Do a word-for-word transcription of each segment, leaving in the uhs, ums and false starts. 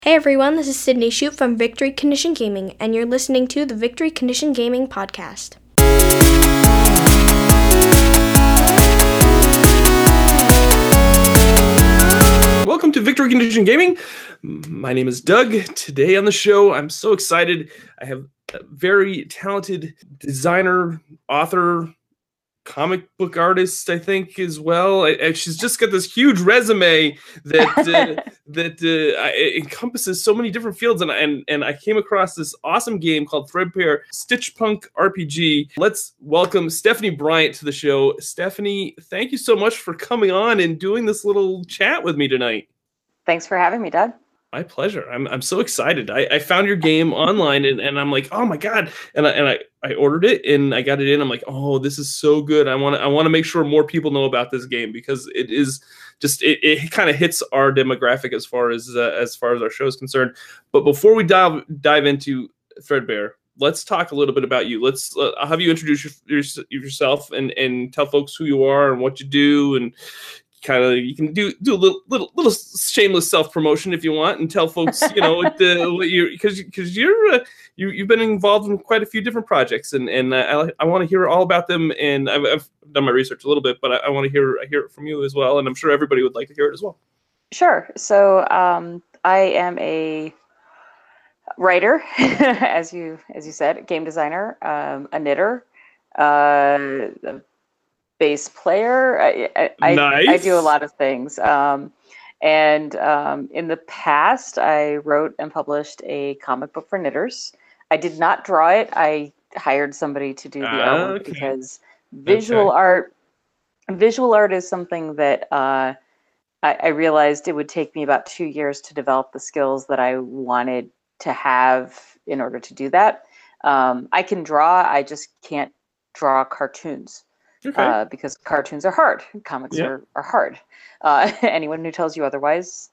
Hey everyone, this is Sydney Shute from Victory Condition Gaming, and you're listening to the Victory Condition Gaming podcast. Welcome to Victory Condition Gaming. My name is Doug. Today on the show, I'm so excited. I have a very talented designer, author, comic book artist, I think, as well. And she's just got this huge resume that uh, that uh, encompasses so many different fields. And, and and I came across this awesome game called Threadbare Stitch Punk R P G. Let's welcome Stephanie Bryant to the show. Stephanie, thank you so much for coming on and doing this little chat with me tonight. Thanks for having me, Doug. My pleasure. I'm I'm so excited. I, I found your game online and, and I'm like, oh my god! And I and I, I ordered it and I got it in. I'm like, oh, this is so good. I want to I want to make sure more people know about this game because it is just it, it kind of hits our demographic as far as uh, as far as our show is concerned. But before we dive dive into Threadbare, let's talk a little bit about you. Let's uh, I'll have you introduce your, your, yourself and and tell folks who you are and what you do and. Kind of, you can do do a little little little shameless self promotion if you want, and tell folks, you know, what, the, what you because because you're uh, you you've been involved in quite a few different projects, and and uh, I I want to hear all about them, and I've, I've done my research a little bit, but I, I want to hear I hear it from you as well, and I'm sure everybody would like to hear it as well. Sure. So um, I am a writer, as you as you said, game designer, um, a knitter, uh, a bass player. I, I, nice. I, I do a lot of things. Um, and um, in the past, I wrote and published a comic book for knitters. I did not draw it. I hired somebody to do the Ah, artwork okay. because visual Okay. art, visual art is something that uh, I, I realized it would take me about two years to develop the skills that I wanted to have in order to do that. Um, I can draw. I just can't draw cartoons. Okay. Uh, because cartoons are hard, comics Yeah. are, are hard. Uh, anyone who tells you otherwise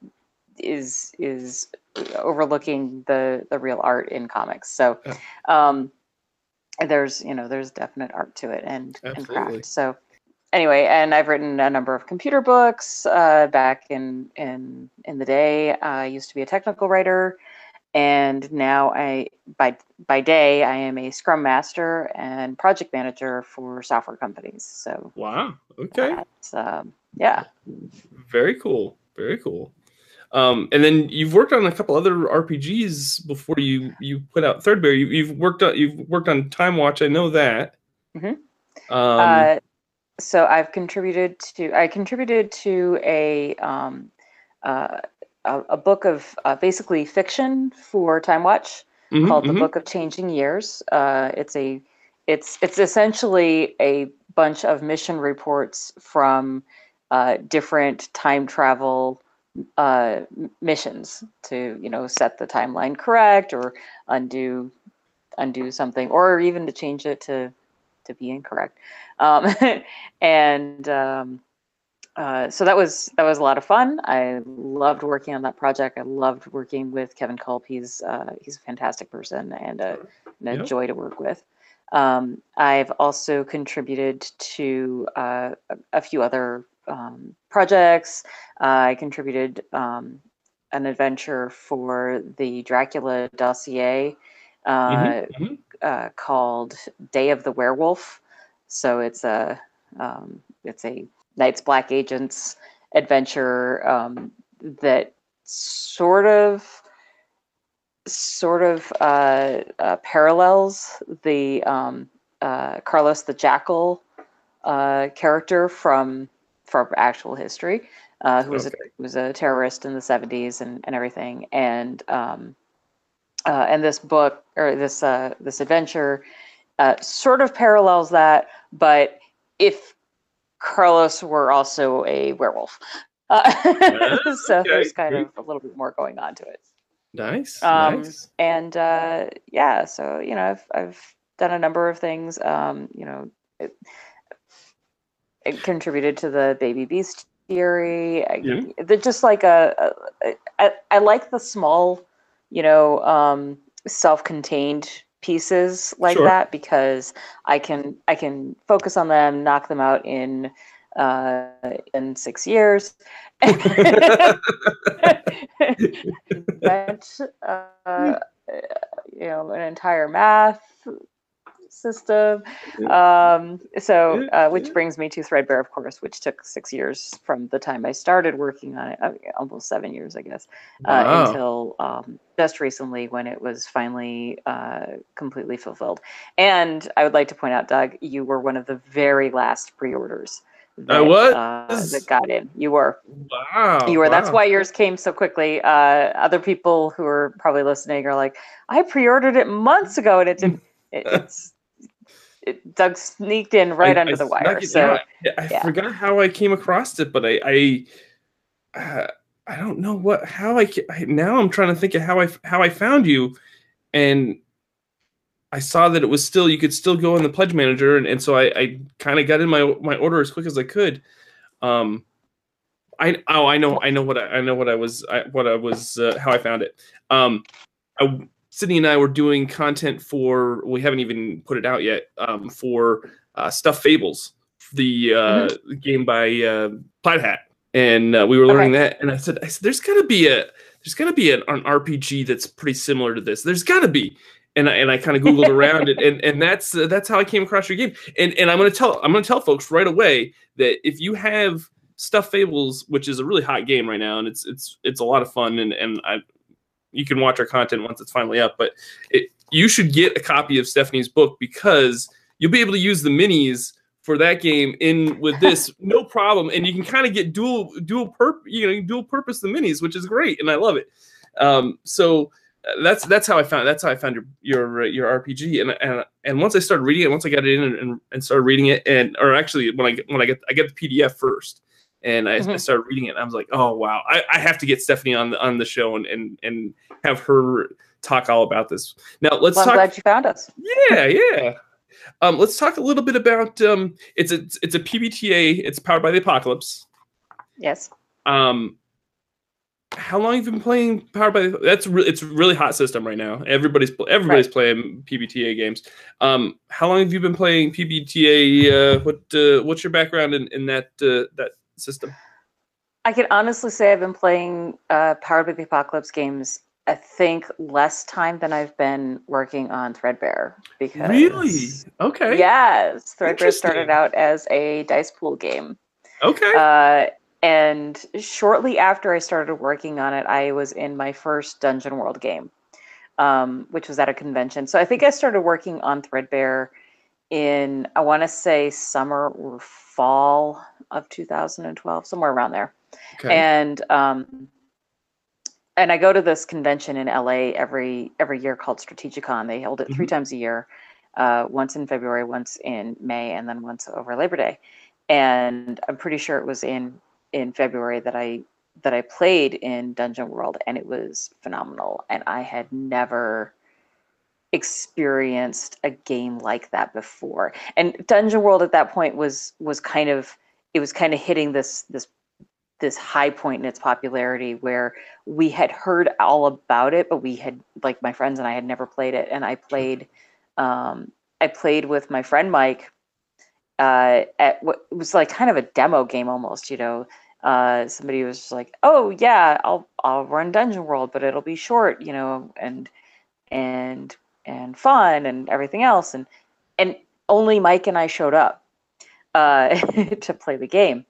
is is overlooking the the real art in comics. So Yeah. um, there's you know there's definite art to it and, and Absolutely. craft. So anyway, and I've written a number of computer books uh, back in in in the day. I used to be a technical writer. And now I, by by day, I am a Scrum Master and project manager for software companies. So Wow. Okay. that's, um, yeah. Very cool. Very cool. Um, and then you've worked on a couple other R P Gs before you you put out Threadbare. You, you've worked on you've worked on Time Watch. I know that. Mm-hmm. Um, Uh, so I've contributed to I contributed to a um, uh, a, a book of uh, basically fiction for Time Watch mhm, called The mhm. Book of Changing Years. Uh, it's a it's it's essentially a bunch of mission reports from uh, different time travel uh, missions to you know set the timeline correct or undo undo something or even to change it to to be incorrect. Um, and um, uh, so that was that was a lot of fun. I loved working on that project. I loved working with Kevin Culp. He's uh, he's a fantastic person and a, and a Yep. joy to work with. Um, I've also contributed to uh, a, a few other um, projects. Uh, I contributed um, an adventure for the Dracula dossier uh, Mhm, mhm. uh, called Day of the Werewolf. So it's a um, it's a Night's Black Agents adventure um, that sort of sort of uh, uh, parallels the um, uh, Carlos the Jackal uh, character from from actual history, uh, who was Okay. a, was a terrorist in the seventies and, and everything. And um, uh, and this book or this uh, this adventure uh, sort of parallels that, but if Carlos were also a werewolf. Uh, Ah, so okay. there's kind Very of a little bit more going on to it. nice. Um, Nice. and uh, yeah, so you know, I've I've done a number of things. Um, you know, it, it contributed to the Baby Beast theory. I, Yeah. they're just like a, a I, I like the small, you know, um, self-contained pieces like Sure. that because I can I can focus on them, knock them out in uh, in six years. Invent, uh, you know, an entire math system. Um, so, uh, which brings me to Threadbare, of course, which took six years from the time I started working on it, uh, almost seven years, I guess, uh, Wow. until um, just recently when it was finally uh, completely fulfilled. And I would like to point out, Doug, you were one of the very last pre-orders that, I was? Uh, that got in. You were. Wow. You were. Wow. That's why yours came so quickly. Uh, other people who are probably listening are like, I pre-ordered it months ago and it didn't. It, it's it, Doug sneaked in right I, under I the wire. it, So yeah, I, I yeah. forgot how I came across it, but I I, uh, I don't know what how I, I now I'm trying to think of how I how I found you, and I saw that it was still you could still go in the pledge manager, and, and so I, I kind of got in my my order as quick as I could. Um, I oh I know I know what I, I know what I was I, what I was uh, how I found it. Um, I, Sydney and I were doing content for, we haven't even put it out yet, um, for uh, Stuffed Fables, the uh, mm-hmm. game by uh, Plaid Hat, and uh, we were learning okay. that. And I said, I said, there's got to be a, there's got to be an, an R P G that's pretty similar to this. There's got to be. And I, and I kind of Googled around it, and and that's uh, that's how I came across your game. And and I'm gonna tell I'm gonna tell folks right away that if you have Stuffed Fables, which is a really hot game right now, and it's it's it's a lot of fun, and and I. You can watch our content once it's finally up, but it, you should get a copy of Stephanie's book because you'll be able to use the minis for that game in with this no problem, and you can kind of get dual dual purp you know dual purpose the minis, which is great, and I love it. Um, so that's that's how I found that's how I found your your your R P G, and and and once I started reading it, once I got it in and, and, and started reading it, and or actually when I get when I get I get the P D F first. And I, mm-hmm. I started reading it, and I was like, "Oh wow, I, I have to get Stephanie on the on the show and and and have her talk all about this." Now let's well, talk. I'm glad you found us. Yeah, yeah. Um, let's talk a little bit about um, it's a it's a P B T A. It's powered by the Apocalypse. Yes. Um, how long have you been playing Powered by the? That's re- it's a really hot system right now. Everybody's everybody's right. playing P B T A games. Um, how long have you been playing P B T A? Uh, what uh, what's your background in in that uh, that system? I can honestly say I've been playing uh, Powered by the Apocalypse games, I think, less time than I've been working on Threadbare. Because really? Okay. Yes. Threadbare started out as a dice pool game. Okay. Uh, and shortly after I started working on it, I was in my first Dungeon World game, um, which was at a convention. So I think I started working on Threadbare in, I want to say, summer or fall of two thousand twelve, somewhere around there. Okay. And um, and I go to this convention in L A every every year called Strategicon. They hold it mm-hmm. three times a year, uh, once in February, once in May, and then once over Labor Day. And I'm pretty sure it was in in February that I that I played in Dungeon World, and it was phenomenal. And I had never experienced a game like that before. And Dungeon World at that point was was kind of it was kind of hitting this this this high point in its popularity where we had heard all about it, but we had, like, my friends and I had never played it. And I played um I played with my friend Mike uh at what was like kind of a demo game almost, you know. Uh somebody was just like, oh yeah, I'll I'll run Dungeon World, but it'll be short, you know, and and and fun and everything else, and and only Mike and I showed up uh, to play the game.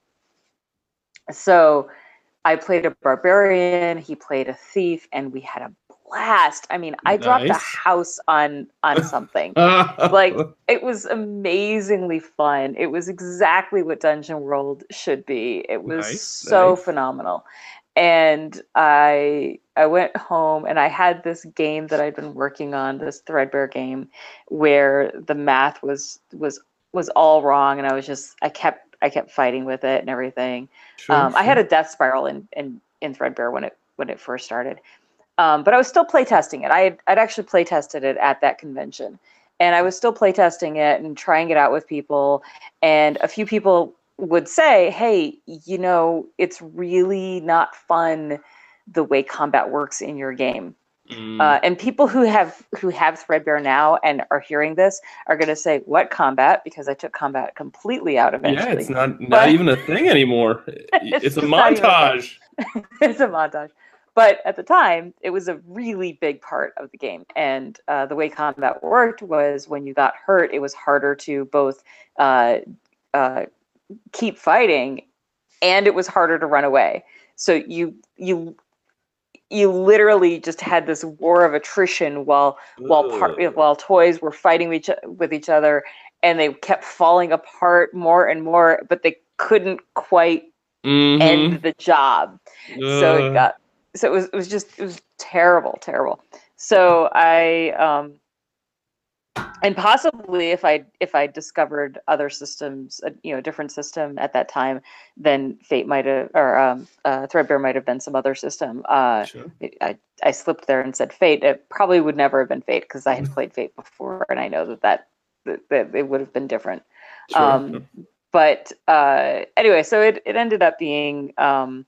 So I played a barbarian, he played a thief, and we had a blast. I mean, I nice. dropped a house on on something. Like, it was amazingly fun. It was exactly what Dungeon World should be. It was nice, so nice. phenomenal. And I I went home and I had this game that I'd been working on, this Threadbare game, where the math was was was all wrong, and I was just I kept I kept fighting with it and everything. Sure, um, sure. I had a death spiral in, in, in Threadbare when it when it first started, um, but I was still playtesting it. I had, I'd actually playtested it at that convention, and I was still playtesting it and trying it out with people, and a few people would say, hey, you know, it's really not fun the way combat works in your game. Mm. Uh, and people who have who have Threadbare now and are hearing this are going to say, "What combat?" Because I took combat completely out eventually. Yeah, it's not not But- even a thing anymore. It's, It's a just not even a thing. montage. It's a montage. But at the time, it was a really big part of the game. And uh, the way combat worked was when you got hurt, it was harder to both uh, uh, keep fighting, and it was harder to run away. So you you you literally just had this war of attrition while while par- Ugh. while toys were fighting each with each other, and they kept falling apart more and more, but they couldn't quite Mhm. end the job. So it Ugh. got so it was it was just it was terrible, terrible. So I um and possibly if I if I discovered other systems, uh, you know, a different system at that time, then Fate might have or um, uh, Threadbare might have been some other system. Uh, Sure. I I slipped there and said Fate. It probably would never have been Fate because I had played Fate before, and I know that that that, that it would have been different. Sure. Um, but uh, anyway, so it it ended up being um,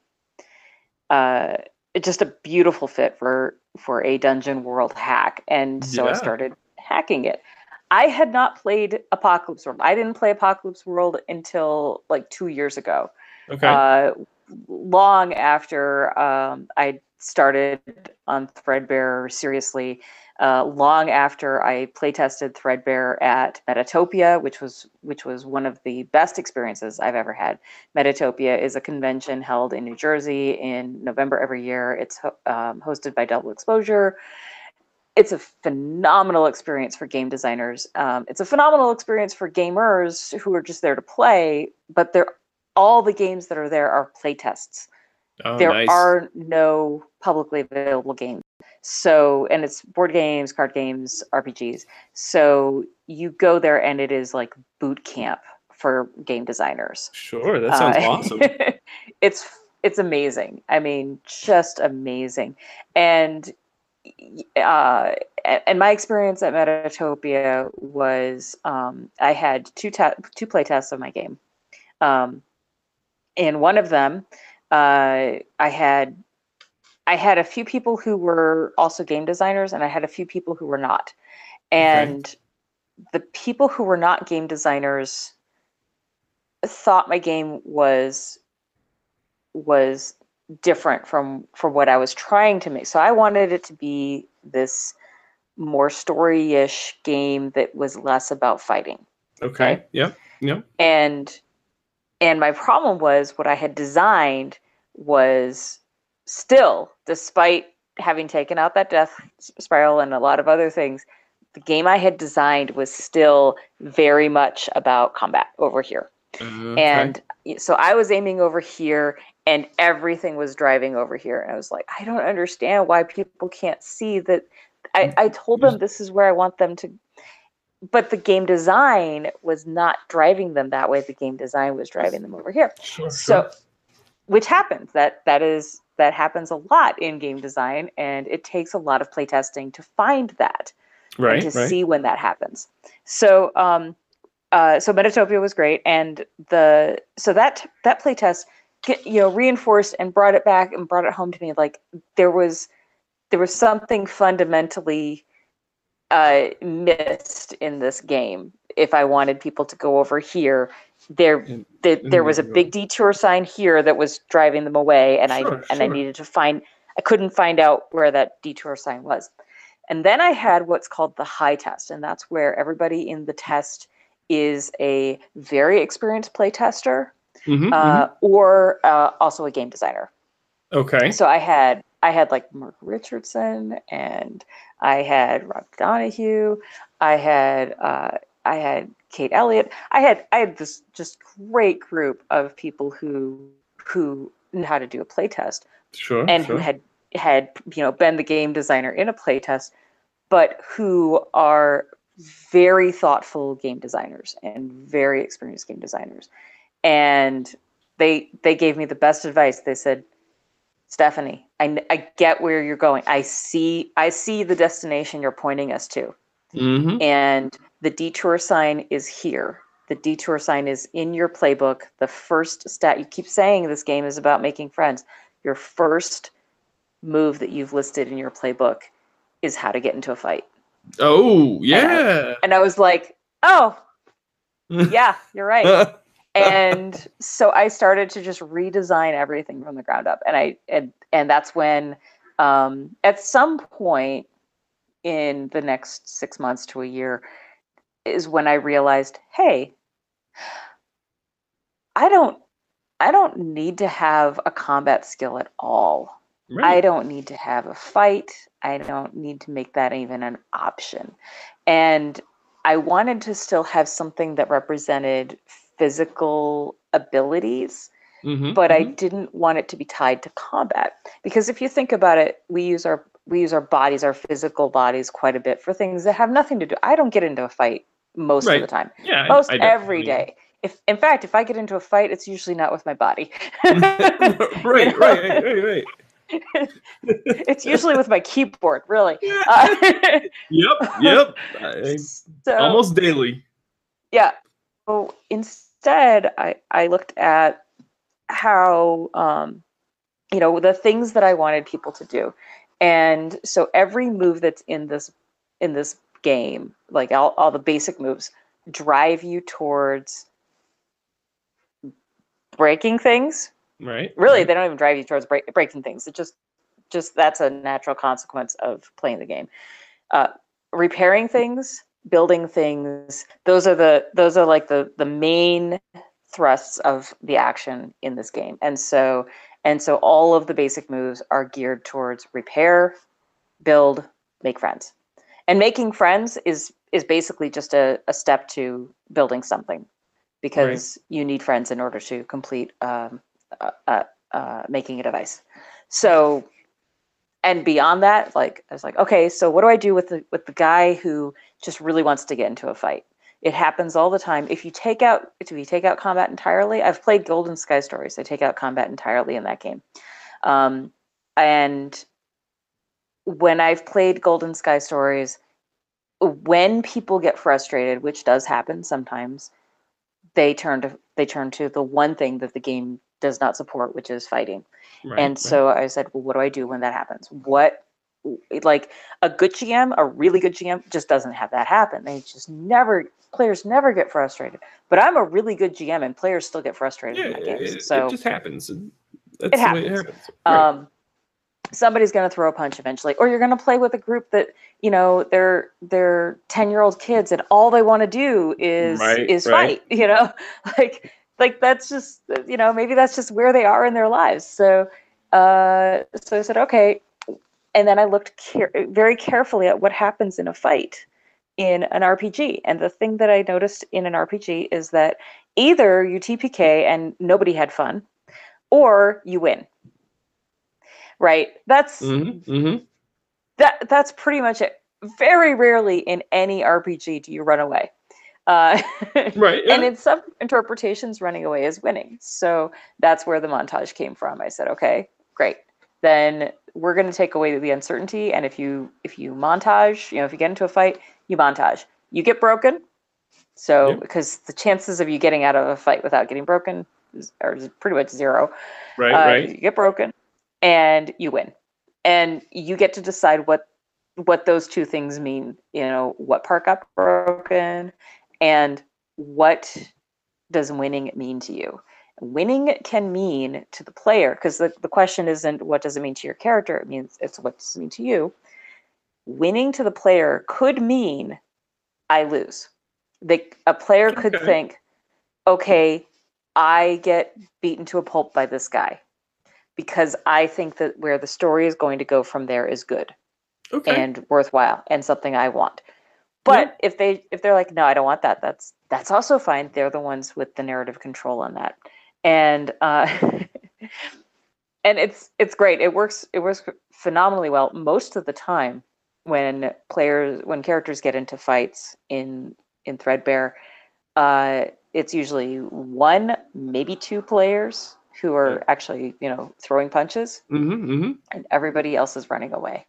uh, just a beautiful fit for for a dungeon world hack, and so I Yeah. started hacking it. I had not played Apocalypse World. I didn't play Apocalypse World until like two years ago. Okay. Uh, long after um, I started on Threadbare seriously, uh, long after I playtested Threadbare at Metatopia, which was which was one of the best experiences I've ever had. Metatopia is a convention held in New Jersey in November every year. It's ho- um, hosted by Double Exposure. It's a phenomenal experience for game designers. Um, it's a phenomenal experience for gamers who are just there to play, but they're all the games that are there are playtests. Oh, There nice. are no publicly available games. So, and it's board games, card games, R P Gs. So you go there and it is like boot camp for game designers. Sure. That sounds Uh, awesome. it's it's amazing. I mean, just amazing. And uh, and my experience at Metatopia was um, I had two ta- two play tests of my game. Um, in one of them, uh, I had I had a few people who were also game designers, and I had a few people who were not. And the people who were not game designers thought my game was was different from from what I was trying to make. So I wanted it to be this more story-ish game that was less about fighting. Okay. Okay. Yep. Yep. And and my problem was what I had designed was still, despite having taken out that death spiral and a lot of other things, the game I had designed was still very much about combat over here. Okay. And so I was aiming over here and everything was driving over here. And I was like, I don't understand why people can't see that. I, I told them this is where I want them to, but the game design was not driving them that way. The game design was driving them over here. Sure. So, Sure. which happens, that that is, that happens a lot in game design, and it takes a lot of playtesting to find that Right. and to Right. see when that happens. So, um, uh, so Metatopia was great, and the so that that playtest, you know, reinforced and brought it back and brought it home to me. Like there was there was something fundamentally uh, missed in this game. If I wanted people to go over here, there And- there, and there was a maybe go- big detour sign here that was driving them away, and Sure, I and I sure. needed to find. I couldn't find out where that detour sign was. And then I had what's called the high test, and that's where everybody in the test is a very experienced playtester Mhm, uh, mhm. or uh, also a game designer. Okay. So I had I had like Mark Richardson, and I had Rob Donahue, I had uh, I had Kate Elliott. I had I had this just great group of people who who knew how to do a playtest Sure. and sure. who had had you know been the game designer in a playtest, but who are very thoughtful game designers and very experienced game designers. And they they gave me the best advice. They said, Stephanie, I, I get where you're going. I see I see the destination you're pointing us to. Mhm. And the detour sign is here. The detour sign is in your playbook. The first stat, you keep saying this game is about making friends. Your first move that you've listed in your playbook is how to get into a fight. Oh, yeah. And I, and I was like, oh, yeah, you're right. And so I started to just redesign everything from the ground up. And I and and that's when um, at some point in the next six months to a year is when I realized, hey, I don't I don't need to have a combat skill at all. Right. I don't need to have a fight. I don't need to make that even an option. And I wanted to still have something that represented physical abilities, mm-hmm, but mm-hmm. I didn't want it to be tied to combat. Because if you think about it, we use our we use our bodies, our physical bodies, quite a bit for things that have nothing to do. I don't get into a fight most right. of the time. Yeah, most I, I every day. If in fact, if I get into a fight, it's usually not with my body. right, you know? right, right, right, right. It's usually with my keyboard, really. Uh, yep, yep. I, so, almost daily. Yeah. So instead, I, I looked at how, um, you know, the things that I wanted people to do. And so every move that's in this in this game, like all, all the basic moves, drive you towards breaking things. Right. Really, right. they don't even drive you towards break, breaking things. It just, just that's a natural consequence of playing the game. Uh, repairing things, building things. Those are the those are like the the main thrusts of the action in this game. And so and so all of the basic moves are geared towards repair, build, make friends. And making friends is is basically just a, a step to building something, because right. you need friends in order to complete um, uh, uh, uh, making a device. So, and beyond that, like I was like, okay, so what do I do with the with the guy who just really wants to get into a fight? It happens all the time. If you take out if you take out combat entirely, I've played Golden Sky Stories. They take out combat entirely in that game, um, and when I've played Golden Sky Stories, when people get frustrated, which does happen sometimes, they turn to they turn to the one thing that the game does not support, which is fighting. Right, and so right. I said, well, what do I do when that happens? What, like a good G M, a really good G M just doesn't have that happen. They just never, players never get frustrated. But I'm a really good G M and players still get frustrated yeah, in my games. It, so it just happens. That's it the happens. way it happens. Right. Um, somebody's going to throw a punch eventually, or you're going to play with a group that, you know, they're they're ten year old kids and all they want to do is right, is right. fight, you know, like like that's just, you know, maybe that's just where they are in their lives. So uh so I said, okay. And then I looked care- very carefully at what happens in a fight in an R P G. And the thing that I noticed in an R P G is that either you T P K and nobody had fun, or you win. Right. That's mm-hmm, mm-hmm. that. That's pretty much it. Very rarely in any R P G do you run away. Uh, right. Yeah. And in some interpretations, running away is winning. So that's where the montage came from. I said, okay, great. Then we're going to take away the uncertainty. And if you if you montage, you know, if you get into a fight, you montage. You get broken. So yep. because the chances of you getting out of a fight without getting broken is, are pretty much zero. Right. Uh, right. You get broken. And you win, and you get to decide what what those two things mean. You know, what part got broken, and what does winning mean to you? Winning can mean to the player, because the, the question isn't what does it mean to your character. It means it's what does it mean to you. Winning to the player could mean I lose. They, a player could okay. think, okay, I get beaten to a pulp by this guy, because I think that where the story is going to go from there is good okay. and worthwhile and something I want. But yeah. if they if they're like, no, I don't want that, that's that's also fine. They're the ones with the narrative control on that. And uh, and it's it's great. It works it works phenomenally well most of the time when players when characters get into fights in in Threadbare. Uh, it's usually one, maybe two players who are yeah. actually, you know, throwing punches, mm-hmm, mm-hmm. and everybody else is running away.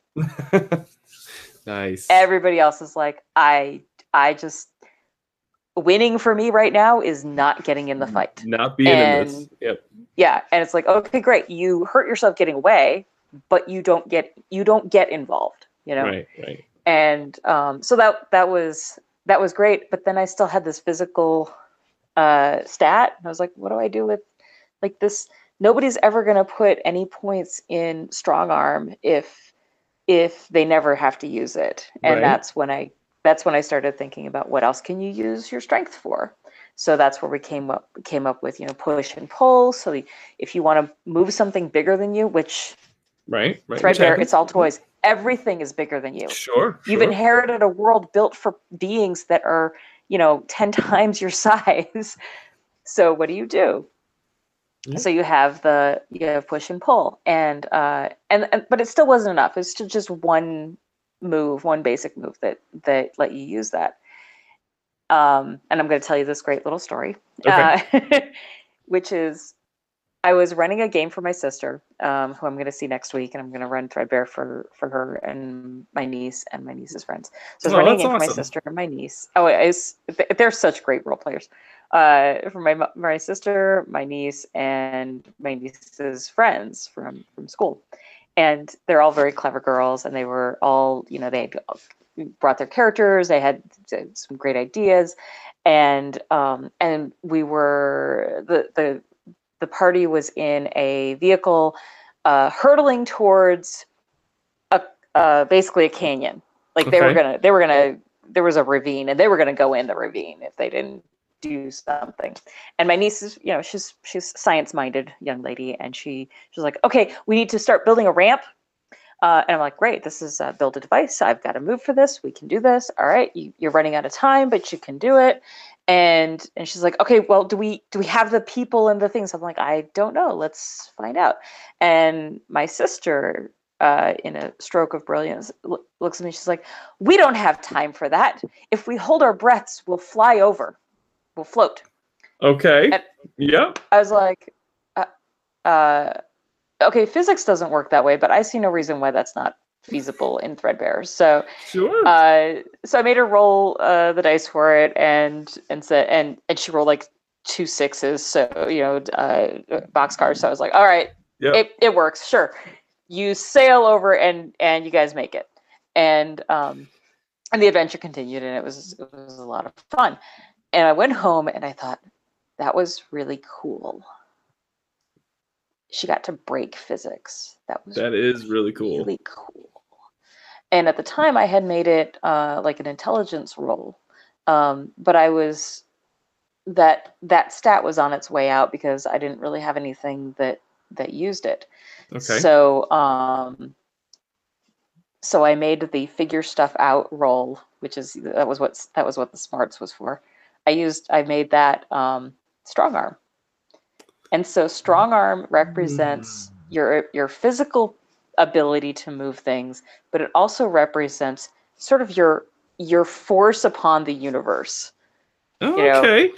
Nice. Everybody else is like, I, I just winning for me right now is not getting in the fight, not being and, in this. Yep. Yeah, and it's like, okay, great, you hurt yourself getting away, but you don't get you don't get involved. you know. Right, right. And um, so that that was that was great. But then I still had this physical uh, stat. And I was like, what do I do with like this? Nobody's ever going to put any points in strong arm if if they never have to use it. And Right. that's when I that's when I started thinking about what else can you use your strength for. So that's where we came up came up with, you know, push and pull. So if you want to move something bigger than you, which Right, right. Threadbare, it's all toys. Everything is bigger than you. Sure. You've sure. inherited a world built for beings that are, you know, ten times your size. So what do you do? Yeah. So you have the you have push and pull, and uh, and, and but it still wasn't enough. It's still just one move, one basic move that that let you use that. Um, and I'm going to tell you this great little story, Okay. uh, which is I was running a game for my sister, um, who I'm going to see next week, and I'm going to run Threadbare for for her and my niece and my niece's friends. So I was Oh, running a that's game for my awesome. sister and my niece. Oh, it's, they're such great role players. Uh, for my mo- my sister, my niece, and my niece's friends from from school, and they're all very clever girls, and they were all, you know, they had brought their characters, they had some great ideas, and um, and we were the the the party was in a vehicle uh, hurtling towards a uh, basically a canyon. Like they were Okay. gonna they were gonna there was a ravine, and they were gonna go in the ravine if they didn't do something. And my niece is, you know, she's she's science minded young lady, and she she's like, okay, we need to start building a ramp. Uh, and I'm like, great, this is uh, build a device. I've got to move for this. We can do this. All right, you, you're running out of time, but you can do it. And and she's like, okay, well, do we do we have the people and the things? I'm like, I don't know. Let's find out. And my sister, uh, in a stroke of brilliance, lo- looks at me. She's like, we don't have time for that. If we hold our breaths, we'll fly over. We'll float. Okay. And- Yep. I was like, uh, uh, okay, physics doesn't work that way, but I see no reason why that's not feasible in Threadbare. So, Sure. uh, so I made her roll uh, the dice for it, and and said, and and she rolled like two sixes, so you know, uh, boxcars. So I was like, all right, Yep. it it works, sure. You sail over, and and you guys make it, and um, and the adventure continued, and it was it was a lot of fun. And I went home, and I thought that was really cool. She got to break physics. That was That is really cool. really cool. And at the time, I had made it uh, like an intelligence roll, um, but I was that that stat was on its way out because I didn't really have anything that that used it. Okay. So um, so I made the figure stuff out roll, which is that was what that was what the smarts was for. I used I made that um, strong arm. And so strong arm represents your your physical ability to move things, but it also represents sort of your your force upon the universe. Oh, you know. okay.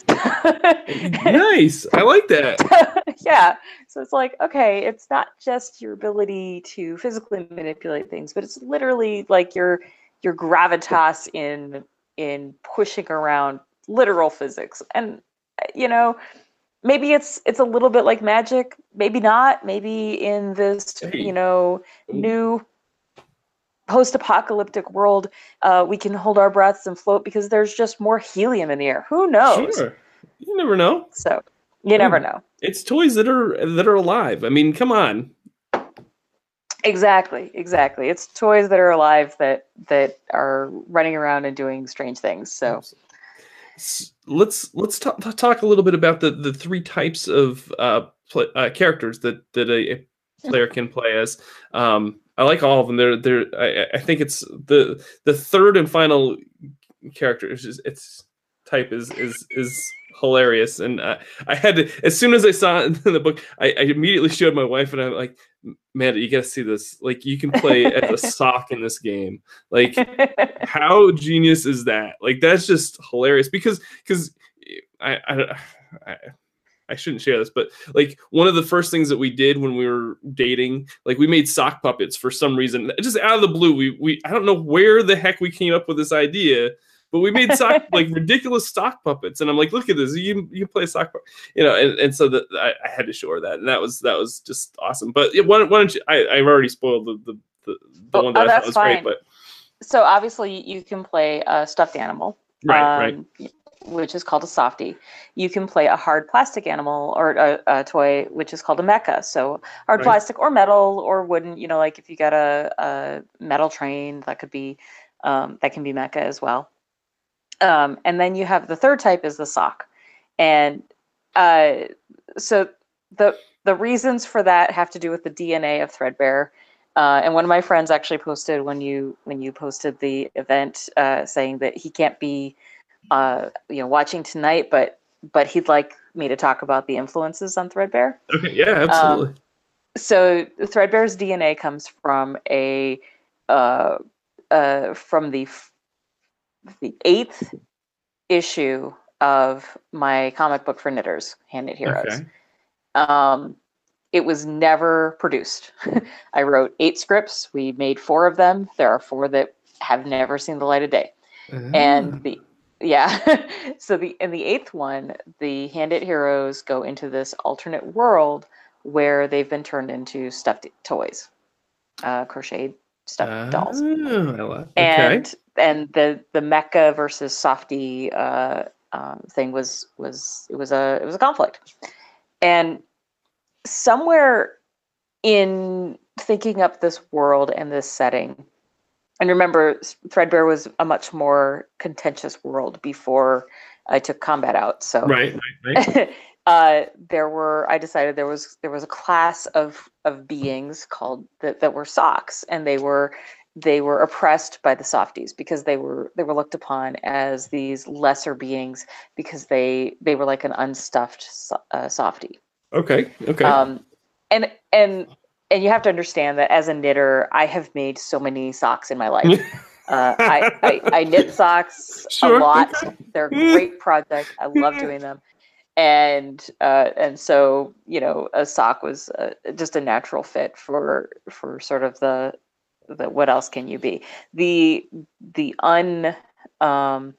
Nice. I like that. Yeah. So it's like, okay, it's not just your ability to physically manipulate things, but it's literally like your your gravitas in in pushing around literal physics. And you know, maybe it's it's a little bit like magic, maybe not. Maybe in this, Hey. you know, new post-apocalyptic world, uh, we can hold our breaths and float because there's just more helium in the air. Who knows? Sure. You never know. So you never know. It's toys that are that are alive. I mean, come on. Exactly, exactly. It's toys that are alive that that are running around and doing strange things. So S- Let's let's talk talk a little bit about the, the three types of uh, pl- uh characters that that a, a player can play as. Um, I like all of them. They're they're. I, I think it's the the third and final character. Is just, its type is is is hilarious, and I, I had to, as soon as I saw it in the book, I, I immediately showed my wife, and I'm like, man, you gotta see this. Like, you can play as a sock in this game. Like, how genius is that? Like, that's just hilarious because because I, I I I shouldn't share this, but like one of the first things that we did when we were dating, like we made sock puppets for some reason, just out of the blue. We we I don't know where the heck we came up with this idea, but we made sock like ridiculous sock puppets, and I'm like, look at this, you you play a sock puppet, you know, and, and so that I, I had to show her that, and that was that was just awesome. But yeah, why, why don't you? I I've already spoiled the the, the, the Oh, one that oh, I thought that's was fine. great, but so obviously you can play a stuffed animal, Right, um, right. which is called a softie. You can play a hard plastic animal or a, a toy, which is called a mecha. So hard right. plastic or metal or wooden. You know, like if you got a, a metal train, that could be um, that can be mecha as well. Um, and then you have the third type is the sock, and uh, so the the reasons for that have to do with the D N A of Threadbare. Uh, and one of my friends actually posted when you when you posted the event uh, saying that he can't be uh, you know watching tonight, but but he'd like me to talk about the influences on Threadbare. Okay, yeah, absolutely. Um, so Threadbare's D N A comes from a uh, uh, from the the eighth issue of my comic book for knitters, Hand Knit Heroes. Okay. Um, it was never produced. I wrote eight scripts. We made four of them. There are four that have never seen the light of day. Ah. And the yeah, so the in the eighth one, the Hand Knit Heroes go into this alternate world where they've been turned into stuffed toys, uh, crocheted stuffed Ah, dolls. I like- okay. And and the the mecha versus softie uh, um, thing was was it was a it was a conflict, and somewhere in thinking up this world and this setting, and remember, Threadbare was a much more contentious world before I took combat out. So right, right, right. uh, there were I decided there was there was a class of of beings called that that were socks, and they were they were oppressed by the softies because they were they were looked upon as these lesser beings because they they were like an unstuffed so, uh, softie. Okay, okay. Um, and and and you have to understand that as a knitter, I have made so many socks in my life. uh, I, I I knit socks Sure, a lot. okay. They're a great project. I love doing them. And uh, and so you know, a sock was uh, just a natural fit for for sort of the the what else can you be? The the un um,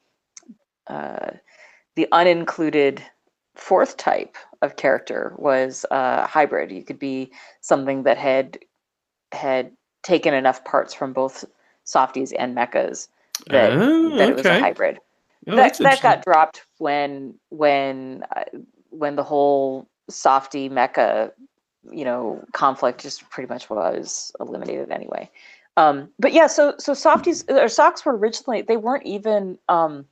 uh, the unincluded fourth type of character was uh, hybrid. You could be something that had had taken enough parts from both softies and mechas that Oh, that it was a okay. hybrid. Oh, that that's that got interesting. dropped when when uh, when the whole softie mecha you know conflict just pretty much was eliminated anyway. Um, but yeah, so so softies or socks were originally they weren't even um,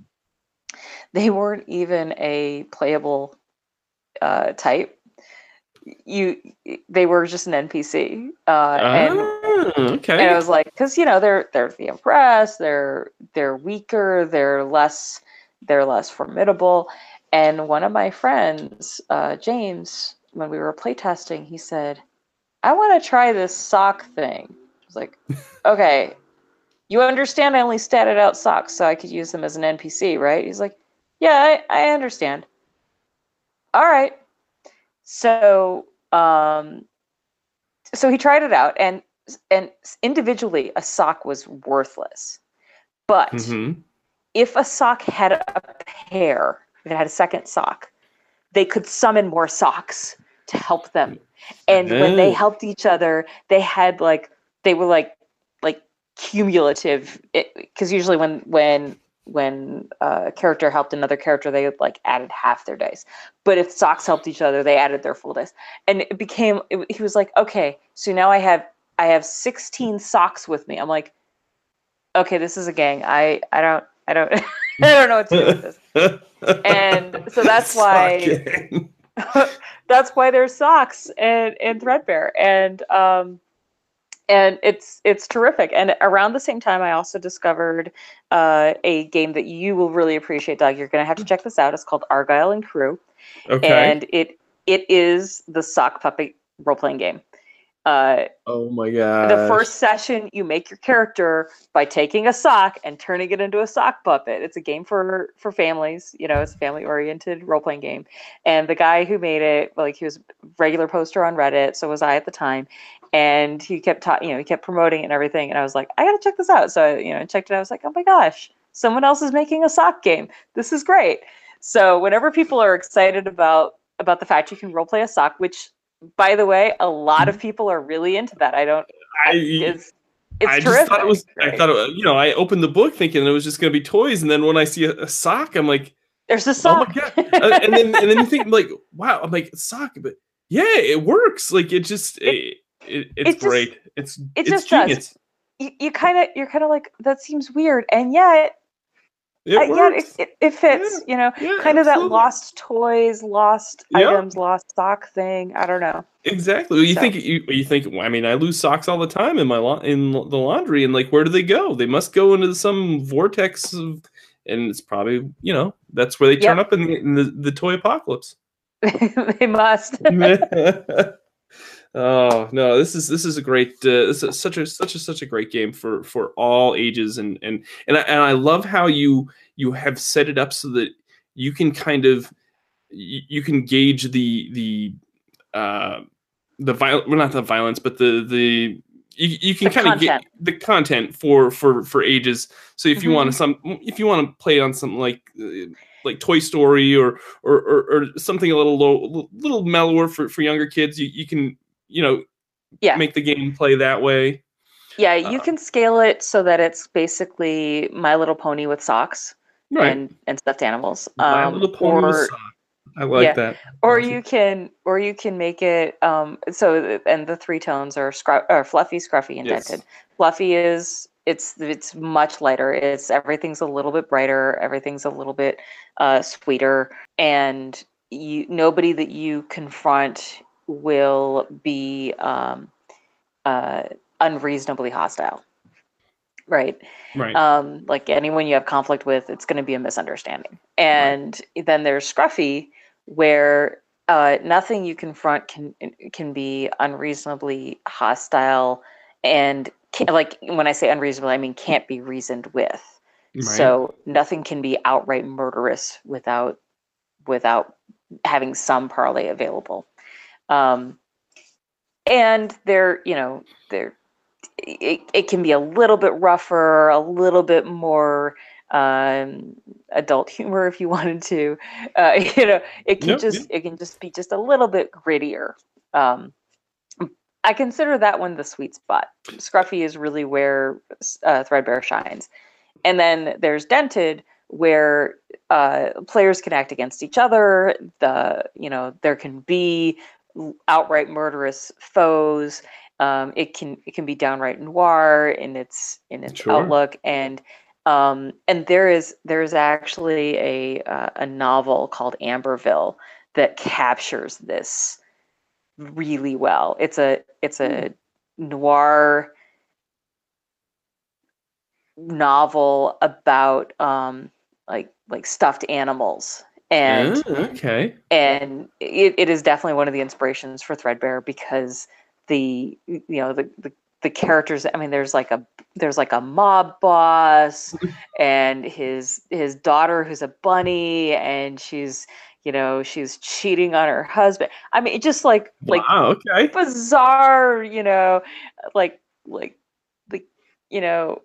they weren't even a playable uh, type. You they were just an N P C, uh, and Oh, okay. and I was like, because you know they're they're the oppressed, they're they're weaker, they're less they're less formidable. And one of my friends, uh, James, when we were playtesting, he said, "I want to try this sock thing." I was like, "Okay, you understand? I only statted out socks so I could use them as an N P C, right?" He's like, "Yeah, I, I understand." All right. So um, so he tried it out, and and individually a sock was worthless. But Mm-hmm. if a sock had a pair, if it had a second sock, they could summon more socks to help them. And when they Oh. helped each other, they had like they were like like cumulative. Because usually when when when a character helped another character, they like added half their dice. But if socks helped each other, they added their full dice. And it became. It, he was like, okay, so now I have I have sixteen socks with me. I'm like, okay, this is a gang. I I don't I don't I don't know what to do with this. And so that's why that's why there's socks and and Threadbare, and um and it's it's terrific. And around the same time, I also discovered uh, a game that you will really appreciate, Doug. You're going to have to check this out. It's called Argyle and Crew, Okay. and it it is the sock puppet role playing game. Uh, oh my god. The first session, you make your character by taking a sock and turning it into a sock puppet. It's a game for for families. You know, it's a family oriented role playing game. And the guy who made it, like, he was a regular poster on Reddit, so was I at the time. And he kept ta- you know, he kept promoting it and everything. And I was like, I gotta check this out. So I, you know, checked it out. I was like, oh my gosh, someone else is making a sock game. This is great. So whenever people are excited about about the fact you can role play a sock, which, by the way, a lot of people are really into that. I don't. I, It's, It's I terrific. just thought it was. Right? I thought it, you know. I opened the book thinking it was just going to be toys, and then when I see a, a sock, I'm like, "There's a sock." Oh my god! uh, and then and then you think like, wow. I'm like sock, but yeah, it works. Like it just it, it, it's it great. just, it's it it's just genius. does. You, you kind of you're kind of like, that seems weird, and yet. It Uh, yeah, it, works. it, it fits, Yeah, you know, yeah, kind of that absolutely. lost toys, lost Yeah. items, lost sock thing. I don't know. Exactly. Well, you So. think you you think. I mean, I lose socks all the time in my la- in the laundry, and like, where do they go? They must go into some vortex, of, and it's probably you know that's where they turn Yep. up in the, in the, the toy apocalypse. They must. Oh no, this is this is a great uh, this is such a such a such a great game for for all ages, and and and I, and I love how you you have set it up so that you can kind of you, you can gauge the the uh the viol well, not the violence, but the the you, you can The kind of get content. the content for for for ages. So if you Mhm. want to some if you want to play on something like uh, like Toy Story or or, or or something a little low, little mellower for for younger kids, you you can you know Yeah. make the game play that way. Yeah, you Uh, can scale it so that it's basically My Little Pony with socks right. and and stuffed animals. My Um, Little Pony with or socks. I like yeah, that. or Awesome. you can or you can make it um so and the three tones are scru- or Fluffy, Scruffy, and Yes. Dented. Fluffy is it's it's much lighter. It's everything's a little bit brighter, everything's a little bit uh sweeter, and you nobody that you confront will be um uh unreasonably hostile. Right. Right. Um, like anyone you have conflict with, it's going to be a misunderstanding. And then there's Scruffy, where uh, nothing you confront can can be unreasonably hostile, and can, like when I say unreasonable, I mean can't be reasoned with. Right. So nothing can be outright murderous without without having some parlay available. Um, and they're you know they're It, it can be a little bit rougher, a little bit more um, adult humor if you wanted to. Uh, you know, it can Yep, just yep. it can just be just a little bit grittier. Um, I consider that one the sweet spot. Scruffy is really where uh, Threadbare shines, and then there's Dented, where uh, players can act against each other. The you know there can be outright murderous foes. Um, it can it can be downright noir in its in its Sure. outlook, and um, and there is there is actually a uh, a novel called Amberville that captures this really well. It's a it's a noir novel about um, like like stuffed animals, and Ah, okay. and it, it is definitely one of the inspirations for Threadbare because the you know the, the the characters, I mean there's like a there's like a mob boss and his his daughter who's a bunny, and she's you know she's cheating on her husband. I mean it just like like Wow, okay. bizarre, you know like like the you know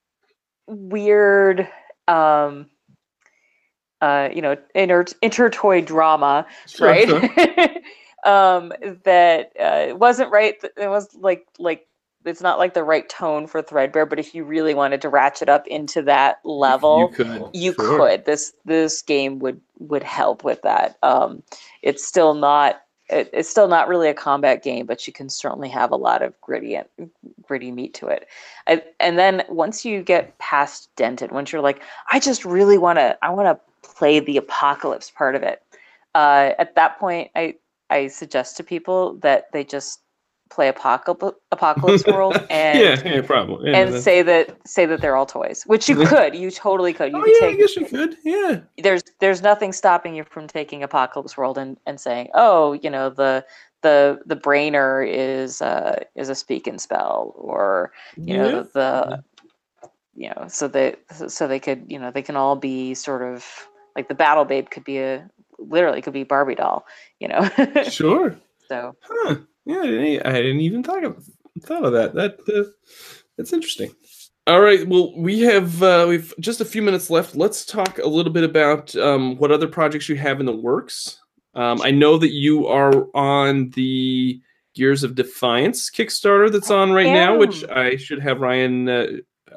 weird um uh, you know, inter intertoy drama, Sure, right? sure. um, that uh, wasn't right. It was like like it's not like the right tone for Threadbare. But if you really wanted to ratchet up into that level, You could. you Sure. could. This this game would would help with that. Um, it's still not. It, it's still not really a combat game, but you can certainly have a lot of gritty and gritty meat to it. I, and then once you get past Dented, once you're like, I just really want to, I want to play the apocalypse part of it. Uh, at that point, I I suggest to people that they just play Apocalypse Apocalypse World and yeah, yeah, probably. Yeah, and that's- say that say that they're all toys, which you could, you totally could. You Oh could yeah, I take. guess you could. Yeah. There's there's nothing stopping you from taking Apocalypse World and, and saying, oh, you know the the the brainer is uh is a speak and spell, or you Yeah. know the you know so they so they could you know they can all be sort of like the Battle Babe could be a literally could be Barbie doll, you know. Sure. So Huh. Yeah, I didn't, I didn't even thought of thought of that. That uh, that's interesting. All right. Well, we have uh, we've just a few minutes left. Let's talk a little bit about um, what other projects you have in the works. Um, I know that you are on the Gears of Defiance Kickstarter that's on right now, which I should have Ryan uh,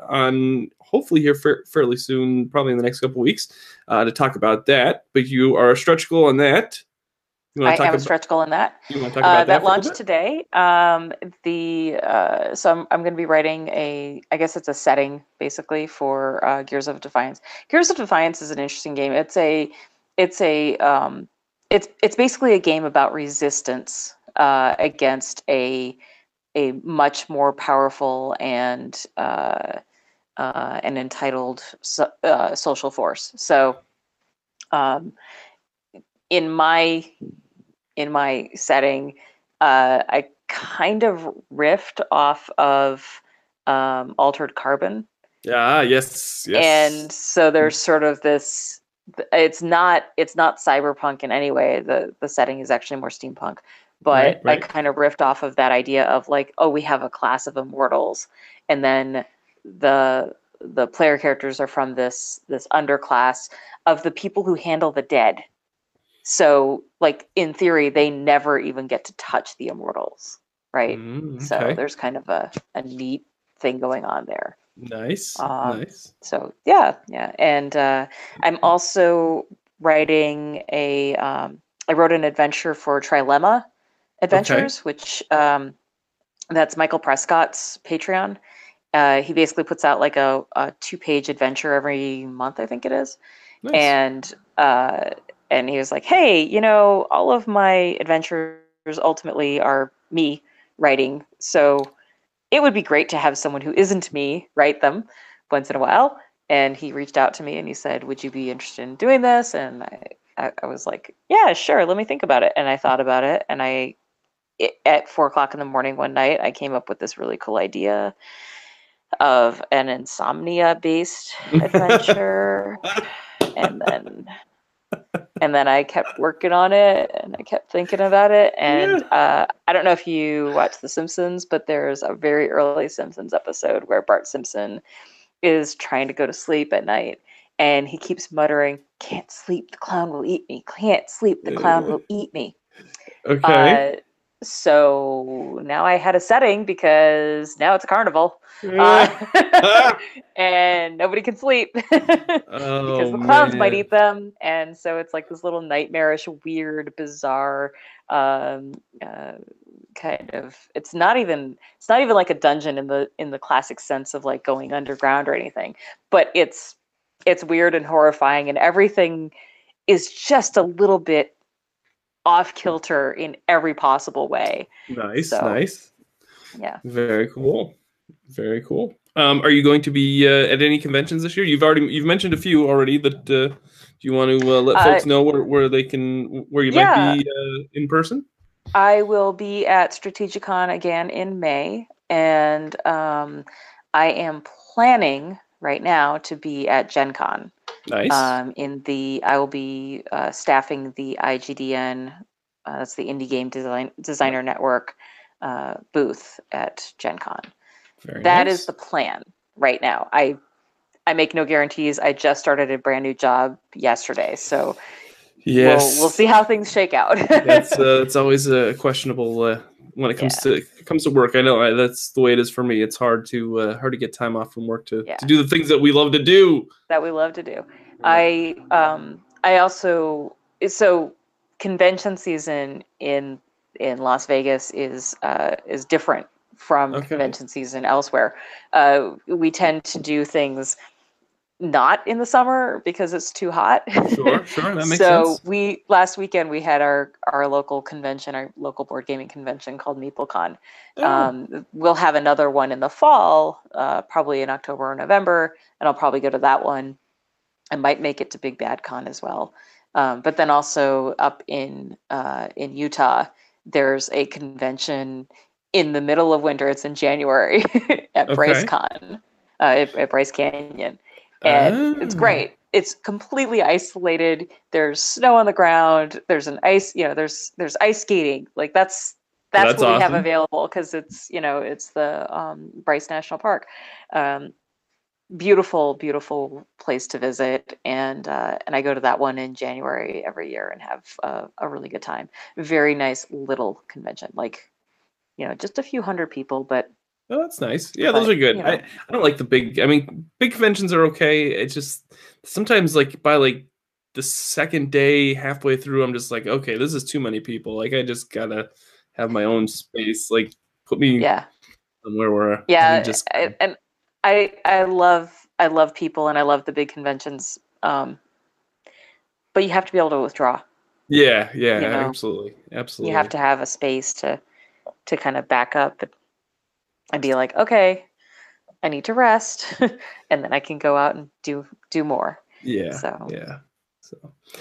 on hopefully here fa- fairly soon, probably in the next couple weeks, uh, to talk about that. But you are a stretch goal on that. You I am about, a stretch goal in that. You want to talk about uh, that? That launched today. Um, the uh, so I'm I'm going to be writing a I guess it's a setting basically for uh, Gears of Defiance. Gears of Defiance is an interesting game. It's a it's a um, it's it's basically a game about resistance uh, against a a much more powerful and uh, uh, an entitled so, uh, social force. So, um, in my in my setting, uh, I kind of riffed off of um, Altered Carbon. Yeah. Yes. Yes. And so there's sort of this. It's not. It's not cyberpunk in any way. the The setting is actually more steampunk. But right, right. I kind of riffed off of that idea of like, oh, we have a class of immortals, and then the the player characters are from this this underclass of the people who handle the dead. So, like in theory, they never even get to touch the immortals, right? Mm, okay. So there's kind of a, a neat thing going on there. Nice, um, nice. So yeah, yeah, and uh, I'm also writing a. Um, I wrote an adventure for Trilemma Adventures, okay. which um, that's Michael Prescott's Patreon. Uh, he basically puts out like a, a two-page adventure every month, I think it is. Nice. And uh, and he was like, hey, you know, all of my adventures ultimately are me writing, so it would be great to have someone who isn't me write them once in a while. And he reached out to me and he said, would you be interested in doing this? And I, I, I was like, yeah, sure, let me think about it. And I thought about it, and I, it, at four o'clock in the morning one night, I came up with this really cool idea of an insomnia-based adventure. and then and then I kept working on it, and I kept thinking about it. And yeah. uh, I don't know if you watch The Simpsons, but there's a very early Simpsons episode where Bart Simpson is trying to go to sleep at night, and he keeps muttering, can't sleep, the clown will eat me. Can't sleep, the clown will eat me. Okay. Uh, so now I had a setting because now it's a carnival. Uh, and nobody can sleep oh, because the clowns man. might eat them. And so it's like this little nightmarish, weird, bizarre um, uh, kind of. It's not even. It's not even like a dungeon in the in the classic sense of like going underground or anything. But it's it's weird and horrifying, and everything is just a little bit off kilter in every possible way. Nice, so, nice. Yeah. Very cool. Very cool. Um, are you going to be uh, at any conventions this year? You've already you've mentioned a few already, but uh, do you want to uh, let uh, folks know where, where they can where you yeah. might be uh, in person? I will be at Strategicon again in May, and um, I am planning right now to be at Gen Con. Nice. Um, in the, I will be uh, staffing the I G D N, uh, that's the Indie Game Design Designer Network uh, booth at Gen Con. Very that nice. is the plan right now. I I make no guarantees. I just started a brand new job yesterday, so yes, we'll, we'll see how things shake out. that's uh, it's always a uh, questionable uh, when it comes yeah. to it comes to work. I know I, that's the way it is for me. It's hard to uh, hard to get time off from work to, yeah. to do the things that we love to do. That we love to do. I um I also so convention season in in Las Vegas is uh is different from okay. convention season elsewhere. Uh, we tend to do things not in the summer because it's too hot. Sure, sure, that makes so sense. So we last weekend we had our our local convention, our local board gaming convention called MeepleCon. Oh. Um, we'll have another one in the fall, uh, probably in October or November, and I'll probably go to that one. I might make it to Big Bad Con as well. Um, but then also up in uh, in Utah, there's a convention in the middle of winter. It's in January at okay. Bryce Con, uh, at, at Bryce Canyon. And oh. it's great. It's completely isolated. There's snow on the ground. There's an ice, you know, there's there's ice skating. Like that's that's, that's what awesome. we have available because it's, you know, it's the um, Bryce National Park. Um, beautiful, beautiful place to visit. And uh, and I go to that one in January every year and have uh, a really good time. Very nice little convention. Like you know, just a few hundred people, but oh, that's nice. Yeah, those but, are good. you know. I, I don't like the big. I mean, big conventions are okay. It's just sometimes like by like the second day, halfway through, I'm just like, okay, this is too many people. Like I just gotta have my own space. Like put me yeah. somewhere where Yeah, I can just. I, and I I love I love people and I love the big conventions. Um, but you have to be able to withdraw. Yeah, yeah, you know? absolutely, absolutely. You have to have a space to to kind of back up and, and be like, okay, I need to rest, and then I can go out and do do more. Yeah, So yeah. So,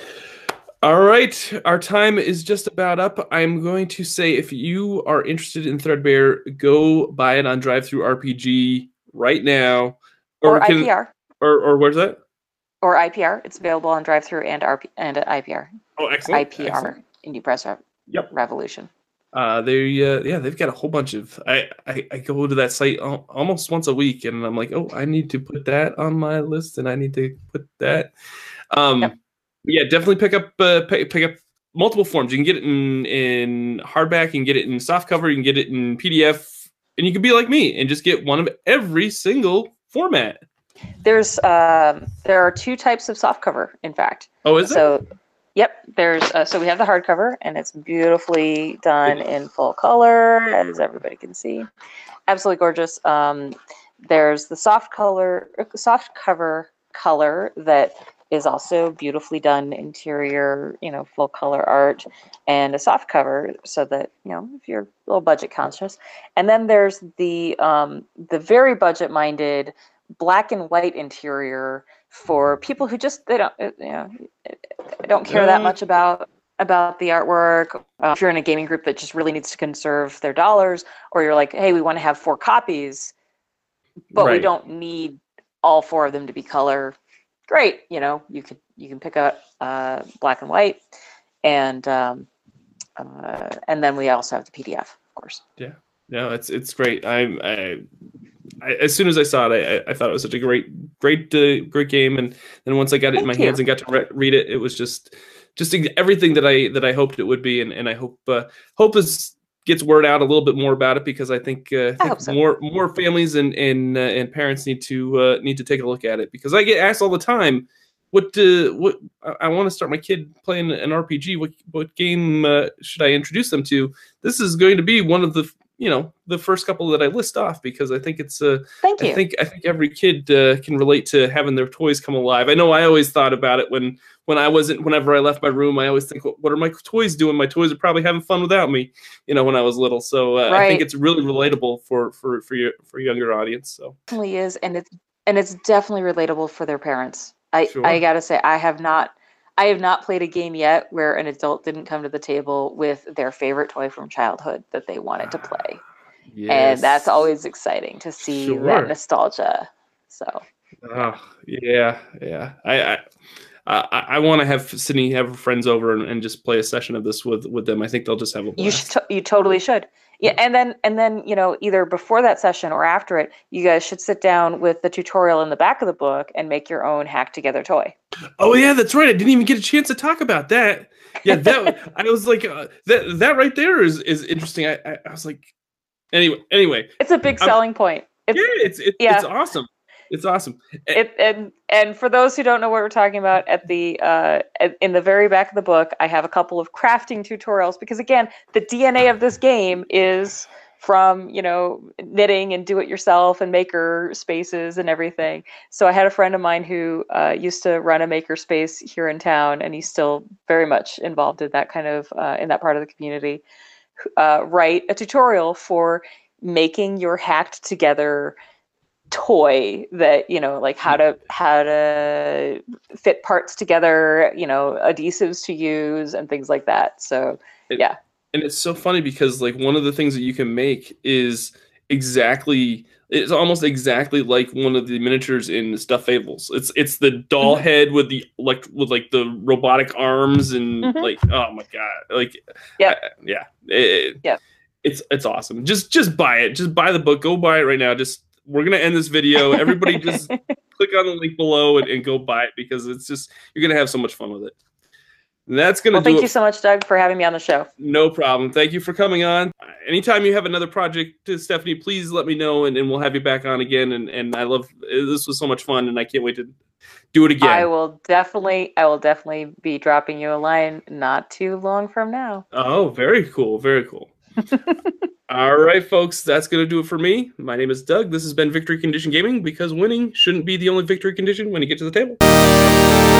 all right, our time is just about up. I'm going to say if you are interested in Threadbare, go buy it on DriveThruRPG right now, or, or can, I P R, or or where's that? Or I P R. It's available on DriveThru and R P and I P R. Oh, excellent! I P R, excellent. Indie Press Re- yep. Revolution. Uh, they uh, yeah, they've got a whole bunch of. I, I I go to that site al- almost once a week, and I'm like, oh, I need to put that on my list, and I need to put that. Um, yep. Yeah, definitely pick up uh, pick, pick up multiple forms. You can get it in in hardback, you can get it in softcover, you can get it in P D F, and you can be like me and just get one of every single format. There's um, there are two types of softcover, in fact. Oh, is so, there? Yep, there's uh, so we have the hardcover, and it's beautifully done in full color, as everybody can see. Absolutely gorgeous. Um, there's the soft color, soft cover color that is also beautifully done interior, you know, full color art, and a soft cover so that, you know, if you're a little budget conscious. And then there's the um, the very budget minded black and white interior for people who just they don't you know don't care that much about about the artwork. Uh, if you're in a gaming group that just really needs to conserve their dollars, or you're like, hey, we want to have four copies, but right. we don't need all four of them to be color. Great, you know, you could you can pick up uh, black and white, and um, uh, and then we also have the P D F, of course. Yeah, no, it's it's great. I'm I, I as soon as I saw it, I, I thought it was such a great great uh, great game, and then once I got it Thank in my you. hands and got to re- read it, it was just just everything that I that I hoped it would be, and, and I hope uh, hope is. gets word out a little bit more about it, because I think, uh, I think I hope so. more more families and and uh, and parents need to uh, need to take a look at it, because I get asked all the time, what uh, what I, I want to start my kid playing an R P G. What what game uh, should I introduce them to? This is going to be one of the you know the first couple that I list off, because I think it's uh, Thank you. I think I think every kid uh, can relate to having their toys come alive. I know I always thought about it when. When I wasn't, whenever I left my room, I always think, what are my toys doing? My toys are probably having fun without me, you know, when I was little. So uh, right. I think it's really relatable for for for your for a younger audience. So it definitely is, and it's and it's definitely relatable for their parents. I Sure. I gotta say, I have not I have not played a game yet where an adult didn't come to the table with their favorite toy from childhood that they wanted to play, yes. and that's always exciting to see Sure. that nostalgia. So. Oh yeah, yeah. I. I Uh, I, I want to have Sydney have friends over and, and just play a session of this with, with them. I think they'll just have a blast. You should, to- you totally should. Yeah, and then and then you know either before that session or after it, you guys should sit down with the tutorial in the back of the book and make your own hack together toy. Oh yeah, that's right. I didn't even get a chance to talk about that. Yeah, that I was like uh, that that right there is is interesting. I, I I was like, anyway anyway. It's a big selling I'm, point. It's, yeah, it's it's, yeah. it's awesome. It's awesome. It, and and for those who don't know what we're talking about, at the uh, in the very back of the book, I have a couple of crafting tutorials, because again, the D N A of this game is from you know knitting and do-it-yourself and maker spaces and everything. So I had a friend of mine who uh, used to run a maker space here in town, and he's still very much involved in that kind of uh, in that part of the community. Uh, write a tutorial for making your hacked together toy that you know like how to how to fit parts together, you know adhesives to use and things like that. So it, yeah and it's so funny because like one of the things that you can make is exactly it's almost exactly like one of the miniatures in Stuff Fables. It's it's the doll mm-hmm. head with the like with like the robotic arms and mm-hmm. like oh my god like yeah I, yeah it, yeah it's it's awesome. Just just buy it. Just buy the book. Go buy it right now. Just We're going to end this video. Everybody just click on the link below and, and go buy it, because it's just, you're going to have so much fun with it. That's going to Well, do thank it. you so much, Doug, for having me on the show. No problem. Thank you for coming on. Anytime you have another project, Stephanie, please let me know, and, and we'll have you back on again. And, and I love this was so much fun, and I can't wait to do it again. I will definitely, I will definitely be dropping you a line not too long from now. Oh, very cool. Very cool. All right, folks, that's going to do it for me. My name is Doug. This has been Victory Condition Gaming, because winning shouldn't be the only victory condition when you get to the table.